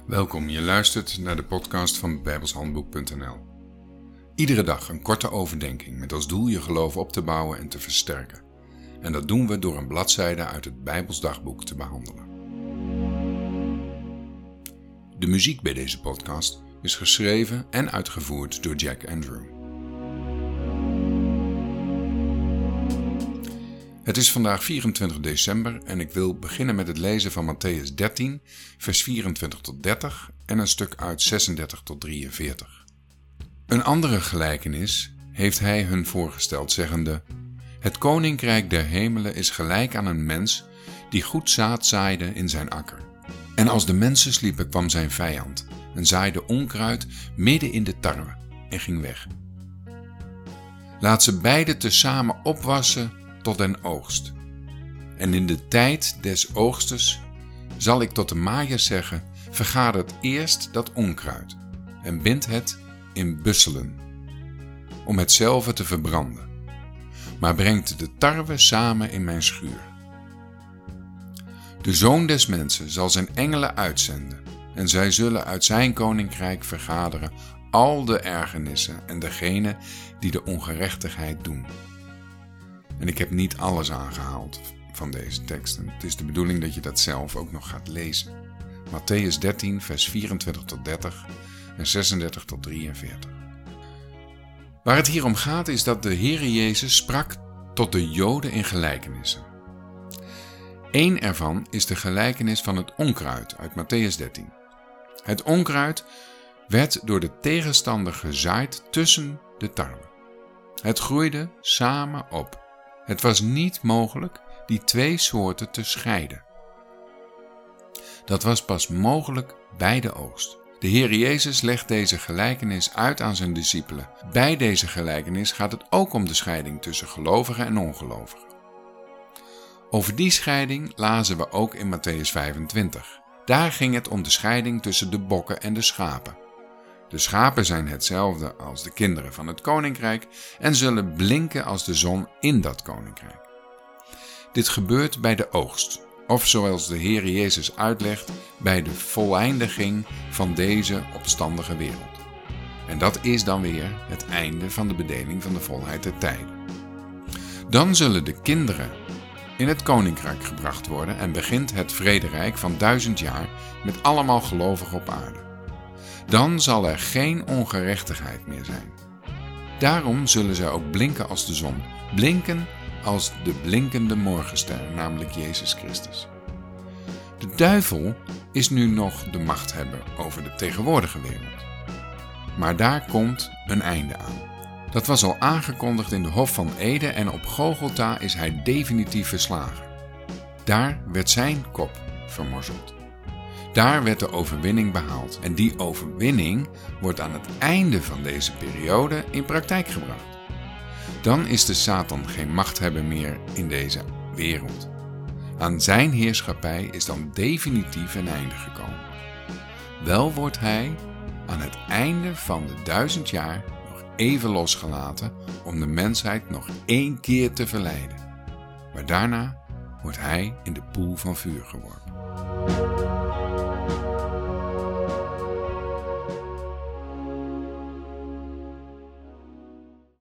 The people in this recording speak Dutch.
Welkom, je luistert naar de podcast van bijbelshandboek.nl. Iedere dag een korte overdenking met als doel je geloof op te bouwen en te versterken. En dat doen we door een bladzijde uit het Bijbelsdagboek te behandelen. De muziek bij deze podcast is geschreven en uitgevoerd door Jack Andrew. Het is vandaag 24 december en ik wil beginnen met het lezen van Mattheüs 13, vers 24 tot 30 en een stuk uit 36 tot 43. Een andere gelijkenis heeft hij hun voorgesteld, zeggende: Het koninkrijk der hemelen is gelijk aan een mens die goed zaad zaaide in zijn akker. En als de mensen sliepen, kwam zijn vijand en zaaide onkruid midden in de tarwe en ging weg. Laat ze beide tezamen opwassen tot den oogst. En in de tijd des oogstes zal ik tot de maaiers zeggen: vergadert eerst dat onkruid en bindt het in busselen, om hetzelve te verbranden, maar brengt de tarwe samen in mijn schuur. De Zoon des Mensen zal zijn engelen uitzenden, en zij zullen uit zijn koninkrijk vergaderen al de ergernissen en degenen die de ongerechtigheid doen. En ik heb niet alles aangehaald van deze teksten. Het is de bedoeling dat je dat zelf ook nog gaat lezen. Mattheüs 13, vers 24 tot 30 en 36 tot 43. Waar het hier om gaat is dat de Heere Jezus sprak tot de Joden in gelijkenissen. Eén ervan is de gelijkenis van het onkruid uit Mattheüs 13. Het onkruid werd door de tegenstander gezaaid tussen de tarwe. Het groeide samen op. Het was niet mogelijk die twee soorten te scheiden. Dat was pas mogelijk bij de oogst. De Heer Jezus legt deze gelijkenis uit aan zijn discipelen. Bij deze gelijkenis gaat het ook om de scheiding tussen gelovigen en ongelovigen. Over die scheiding lazen we ook in Mattheüs 25. Daar ging het om de scheiding tussen de bokken en de schapen. De schapen zijn hetzelfde als de kinderen van het koninkrijk en zullen blinken als de zon in dat koninkrijk. Dit gebeurt bij de oogst, of zoals de Heer Jezus uitlegt, bij de voleindiging van deze opstandige wereld. En dat is dan weer het einde van de bedeling van de volheid der tijden. Dan zullen de kinderen in het koninkrijk gebracht worden en begint het vrederijk van 1000 jaar met allemaal gelovigen op aarde. Dan zal er geen ongerechtigheid meer zijn. Daarom zullen zij ook blinken als de zon, blinken als de blinkende morgenster, namelijk Jezus Christus. De duivel is nu nog de machthebber over de tegenwoordige wereld. Maar daar komt een einde aan. Dat was al aangekondigd in de Hof van Eden en op Golgotha is hij definitief verslagen. Daar werd zijn kop vermorzeld. Daar werd de overwinning behaald en die overwinning wordt aan het einde van deze periode in praktijk gebracht. Dan is de Satan geen machthebber meer in deze wereld. Aan zijn heerschappij is dan definitief een einde gekomen. Wel wordt hij aan het einde van de 1000 jaar nog even losgelaten om de mensheid nog 1 keer te verleiden. Maar daarna wordt hij in de poel van vuur geworpen.